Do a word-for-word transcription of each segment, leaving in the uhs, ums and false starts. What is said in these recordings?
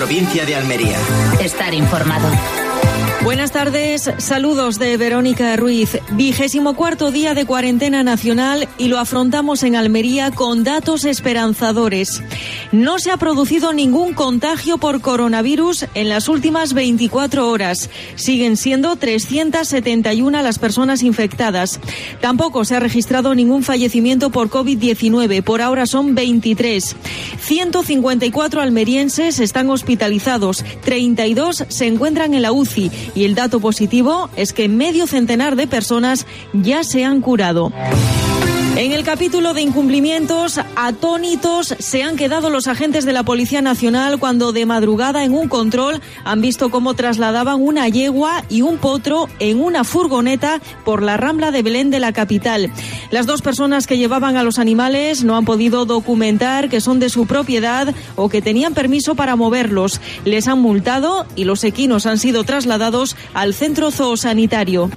provincia de Almería. Estar informado. Buenas tardes, saludos de Verónica Ruiz. Vigésimo cuarto día de cuarentena nacional y lo afrontamos en Almería con datos esperanzadores. No se ha producido ningún contagio por coronavirus en las últimas veinticuatro horas. Siguen siendo trescientas setenta y una las personas infectadas. Tampoco se ha registrado ningún fallecimiento por COVID diecinueve. Por ahora son veintitrés. ciento cincuenta y cuatro almerienses están hospitalizados. treinta y dos se encuentran en la U C I. Y el dato positivo es que medio centenar de personas ya se han curado. En el capítulo de incumplimientos, atónitos se han quedado los agentes de la Policía Nacional cuando de madrugada en un control han visto cómo trasladaban una yegua y un potro en una furgoneta por la Rambla de Belén de la capital. Las dos personas que llevaban a los animales no han podido documentar que son de su propiedad o que tenían permiso para moverlos. Les han multado y los equinos han sido trasladados al centro zoosanitario.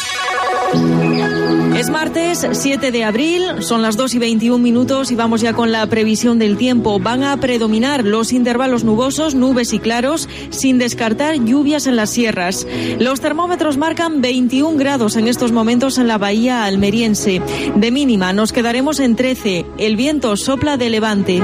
Es martes siete de abril, son las dos y veintiún minutos y vamos ya con la previsión del tiempo. Van a predominar los intervalos nubosos, nubes y claros, sin descartar lluvias en las sierras. Los termómetros marcan veintiún grados en estos momentos en la bahía almeriense. De mínima nos quedaremos en trece. El viento sopla de levante.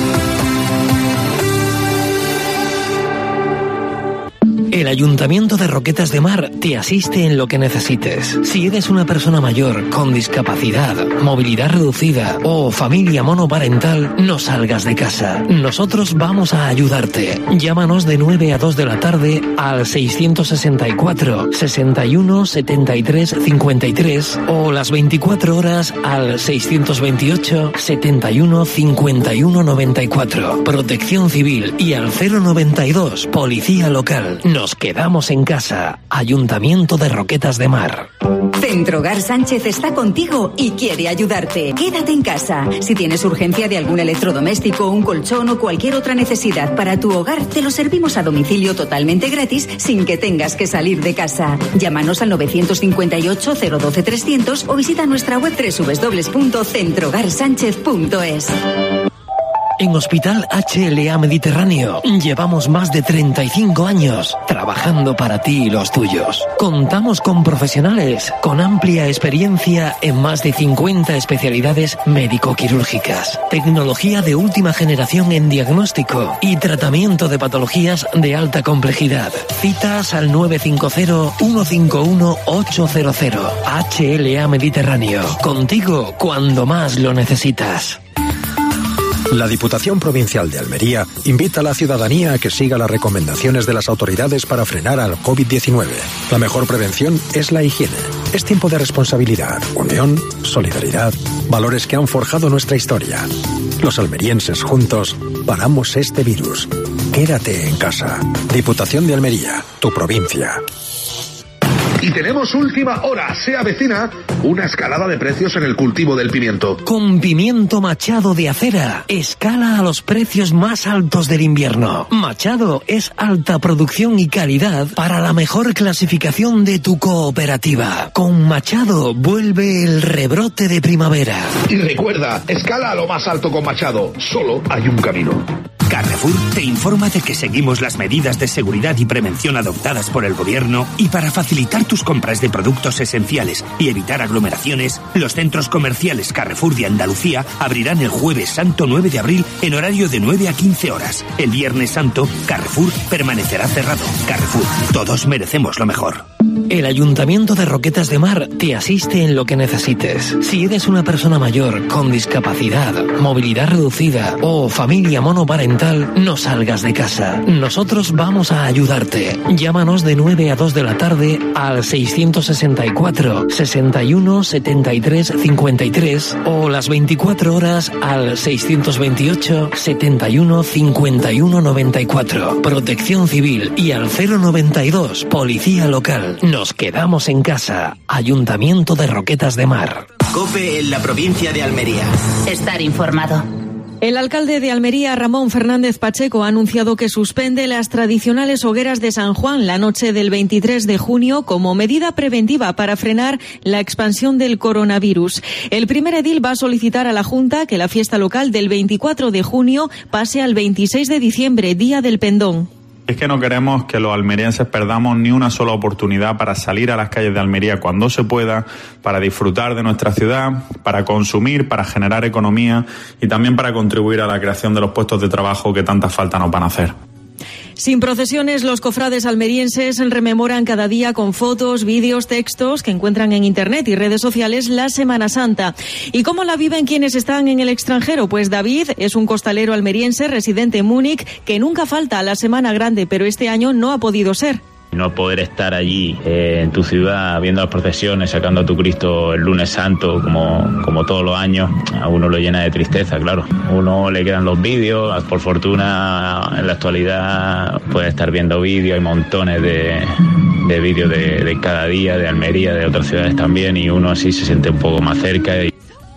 El Ayuntamiento de Roquetas de Mar te asiste en lo que necesites. Si eres una persona mayor, con discapacidad, movilidad reducida o familia monoparental, no salgas de casa. Nosotros vamos a ayudarte. Llámanos de nueve a dos de la tarde al seiscientos sesenta y cuatro, sesenta y uno, setenta y tres, cincuenta y tres o las veinticuatro horas al seiscientos veintiocho, setenta y uno, cincuenta y uno, noventa y cuatro. Protección Civil y al cero noventa y dos, Policía Local. Nos quedamos en casa. Ayuntamiento de Roquetas de Mar. Centrogar Sánchez está contigo y quiere ayudarte. Quédate en casa. Si tienes urgencia de algún electrodoméstico, un colchón o cualquier otra necesidad para tu hogar, te lo servimos a domicilio totalmente gratis sin que tengas que salir de casa. Llámanos al novecientos cincuenta y ocho, cero doce, trescientos o visita nuestra web doble u doble u doble u punto centrogar sánchez punto es. En Hospital H L A Mediterráneo llevamos más de treinta y cinco años trabajando para ti y los tuyos. Contamos con profesionales con amplia experiencia en más de cincuenta especialidades médico-quirúrgicas, tecnología de última generación en diagnóstico y tratamiento de patologías de alta complejidad. Citas al nueve cinco cero, uno cinco uno, ocho cero cero. H L A Mediterráneo. Contigo cuando más lo necesitas. La Diputación Provincial de Almería invita a la ciudadanía a que siga las recomendaciones de las autoridades para frenar al COVID diecinueve. La mejor prevención es la higiene. Es tiempo de responsabilidad, unión, solidaridad, valores que han forjado nuestra historia. Los almerienses juntos paramos este virus. Quédate en casa. Diputación de Almería, tu provincia. Y tenemos última hora, se avecina una escalada de precios en el cultivo del pimiento. Con pimiento Machado de Acera, escala a los precios más altos del invierno. Machado es alta producción y calidad para la mejor clasificación de tu cooperativa. Con Machado vuelve el rebrote de primavera. Y recuerda, escala a lo más alto con Machado, solo hay un camino. Carrefour te informa de que seguimos las medidas de seguridad y prevención adoptadas por el Gobierno y para facilitar tus compras de productos esenciales y evitar aglomeraciones, los centros comerciales Carrefour de Andalucía abrirán el Jueves Santo nueve de abril en horario de nueve a quince horas. El Viernes Santo, Carrefour permanecerá cerrado. Carrefour, todos merecemos lo mejor. El Ayuntamiento de Roquetas de Mar te asiste en lo que necesites. Si eres una persona mayor, con discapacidad, movilidad reducida o familia monoparental, no salgas de casa. Nosotros vamos a ayudarte. Llámanos de nueve a dos de la tarde al seiscientos sesenta y cuatro, sesenta y uno, setenta y tres, cincuenta y tres o las veinticuatro horas al seiscientos veintiocho, setenta y uno, cincuenta y uno, noventa y cuatro. Protección Civil y al cero noventa y dos, Policía Local. Nos quedamos en casa. Ayuntamiento de Roquetas de Mar. COPE en la provincia de Almería. Estar informado. El alcalde de Almería, Ramón Fernández Pacheco, ha anunciado que suspende las tradicionales hogueras de San Juan la noche del veintitrés de junio como medida preventiva para frenar la expansión del coronavirus. El primer edil va a solicitar a la Junta que la fiesta local del veinticuatro de junio pase al veintiséis de diciembre, Día del Pendón. Es que no queremos que los almerienses perdamos ni una sola oportunidad para salir a las calles de Almería cuando se pueda, para disfrutar de nuestra ciudad, para consumir, para generar economía y también para contribuir a la creación de los puestos de trabajo que tanta falta nos van a hacer. Sin procesiones, los cofrades almerienses rememoran cada día con fotos, vídeos, textos que encuentran en Internet y redes sociales la Semana Santa. ¿Y cómo la viven quienes están en el extranjero? Pues David es un costalero almeriense residente en Múnich que nunca falta a la Semana Grande, pero este año no ha podido ser. No poder estar allí eh, en tu ciudad viendo las procesiones, sacando a tu Cristo el lunes santo como, como todos los años, a uno lo llena de tristeza, claro. A uno le quedan los vídeos, por fortuna en la actualidad puede estar viendo vídeos, hay montones de, de vídeos de, de cada día, de Almería, de otras ciudades también, y uno así se siente un poco más cerca. Y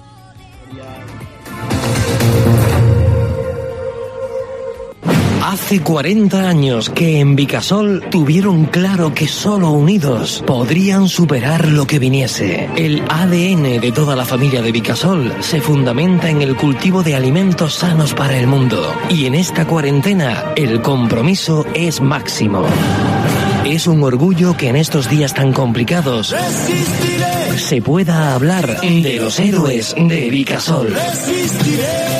Hace cuarenta años que en Vicasol tuvieron claro que solo unidos podrían superar lo que viniese. El A D N de toda la familia de Vicasol se fundamenta en el cultivo de alimentos sanos para el mundo. Y en esta cuarentena el compromiso es máximo. Es un orgullo que en estos días tan complicados Resistiré. Se pueda hablar de los héroes de Vicasol. Resistiré.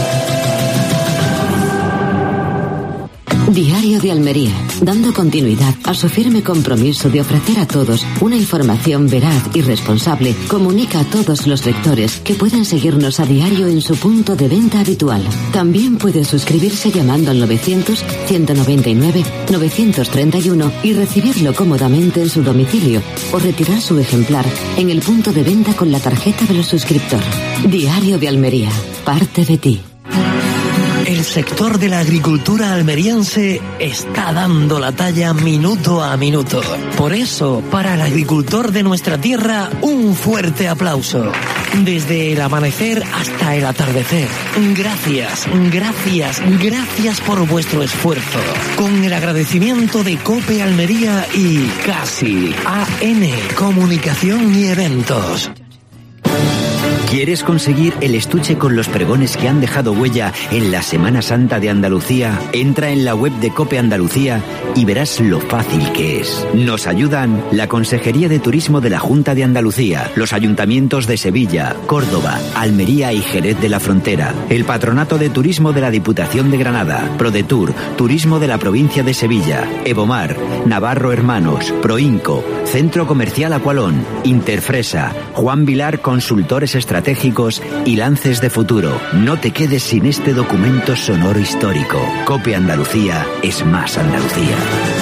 Diario de Almería, dando continuidad a su firme compromiso de ofrecer a todos una información veraz y responsable, comunica a todos los lectores que pueden seguirnos a diario en su punto de venta habitual. También puede suscribirse llamando al novecientos, ciento noventa y nueve, novecientos treinta y uno y recibirlo cómodamente en su domicilio o retirar su ejemplar en el punto de venta con la tarjeta del suscriptor. Diario de Almería, parte de ti. El sector de la agricultura almeriense está dando la talla minuto a minuto. Por eso, para el agricultor de nuestra tierra, un fuerte aplauso. Desde el amanecer hasta el atardecer. Gracias, gracias, gracias por vuestro esfuerzo. Con el agradecimiento de COPE Almería y CASI, A N, Comunicación y Eventos. ¿Quieres conseguir el estuche con los pregones que han dejado huella en la Semana Santa de Andalucía? Entra en la web de COPE Andalucía y verás lo fácil que es. Nos ayudan la Consejería de Turismo de la Junta de Andalucía, los ayuntamientos de Sevilla, Córdoba, Almería y Jerez de la Frontera, el Patronato de Turismo de la Diputación de Granada, ProDetour, Turismo de la Provincia de Sevilla, Evomar, Navarro Hermanos, Proinco, Centro Comercial Aqualón, Interfresa, Juan Vilar Consultores Estratégicos Estratégicos y Lances de Futuro. No te quedes sin este documento sonoro histórico. COPE Andalucía es más Andalucía.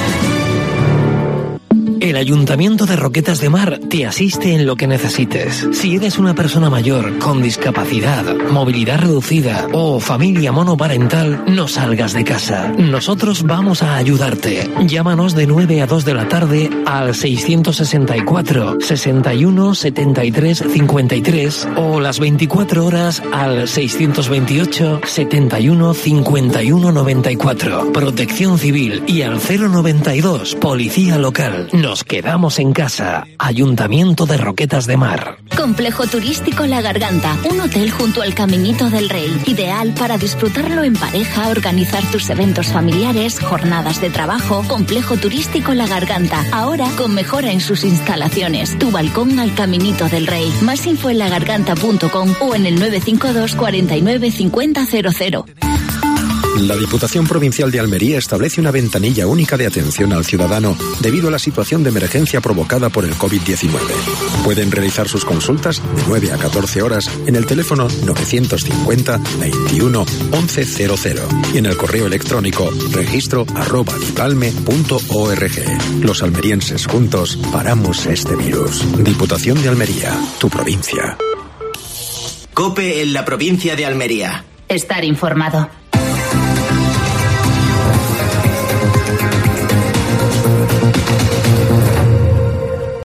El Ayuntamiento de Roquetas de Mar te asiste en lo que necesites. Si eres una persona mayor, con discapacidad, movilidad reducida o familia monoparental, no salgas de casa. Nosotros vamos a ayudarte. Llámanos de nueve a dos de la tarde al seiscientos sesenta y cuatro, sesenta y uno, setenta y tres, cincuenta y tres o las veinticuatro horas al seiscientos veintiocho, setenta y uno, cincuenta y uno, noventa y cuatro. Protección Civil y al cero noventa y dos, Policía Local. Nos quedamos en casa. Ayuntamiento de Roquetas de Mar. Complejo Turístico La Garganta, un hotel junto al Caminito del Rey, ideal para disfrutarlo en pareja, organizar tus eventos familiares, jornadas de trabajo. Complejo Turístico La Garganta, ahora con mejora en sus instalaciones. Tu balcón al Caminito del Rey. Más info en lagarganta punto com o en el nueve cinco dos, cuarenta y nueve, cincuenta, cero cero. La Diputación Provincial de Almería establece una ventanilla única de atención al ciudadano debido a la situación de emergencia provocada por el COVID diecinueve. Pueden realizar sus consultas de nueve a catorce horas en el teléfono novecientos cincuenta, veintiuno, once cero cero y en el correo electrónico registro arroba dipalme punto org. Los almerienses juntos paramos este virus. Diputación de Almería, tu provincia. COPE en la provincia de Almería. Estar informado.